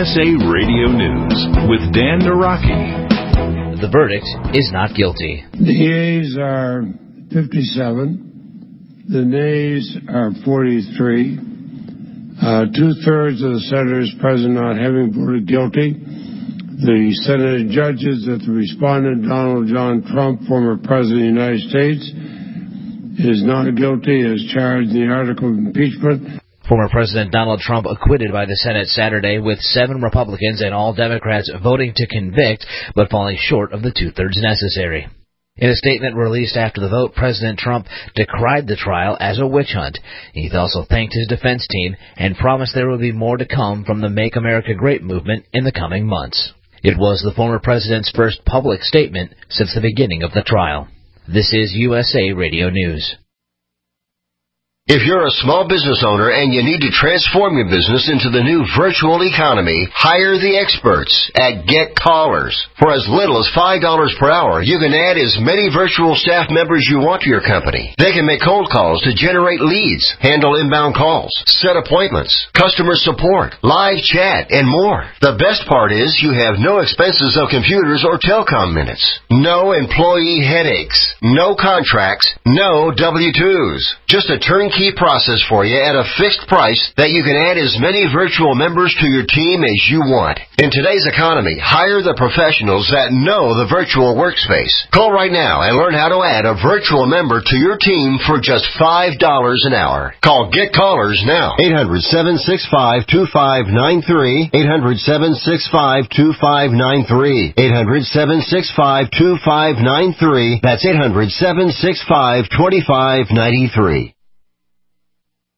USA Radio News with Dan Naraki. The verdict is not guilty. The yeas are 57. The nays are 43. Two-thirds of the senators present not having voted guilty. The Senate judges that the respondent, Donald John Trump, former President of the United States, is not guilty as charged in the article of impeachment. Former President Donald Trump acquitted by the Senate Saturday, with 7 Republicans and all Democrats voting to convict, but falling short of the two-thirds necessary. In a statement released after the vote, President Trump decried the trial as a witch hunt. He also thanked his defense team and promised there would be more to come from the Make America Great movement in the coming months. It was the former president's first public statement since the beginning of the trial. This is USA Radio News. If you're a small business owner and you need to transform your business into the new virtual economy, hire the experts at Get Callers. For as little as $5 per hour, you can add as many virtual staff members you want to your company. They can make cold calls to generate leads, handle inbound calls, set appointments, customer support, live chat, and more. The best part is you have no expenses of computers or telecom minutes, no employee headaches, no contracts, no W-2s. Just a turnkey process for you at a fixed price that you can add as many virtual members to your team as you want. In today's economy, hire the professionals that know the virtual workspace. Call right now and learn how to add a virtual member to your team for just $5 an hour. Call Get Callers now. 800-765-2593. 800-765-2593. 800-765-2593. That's 800-765-2593.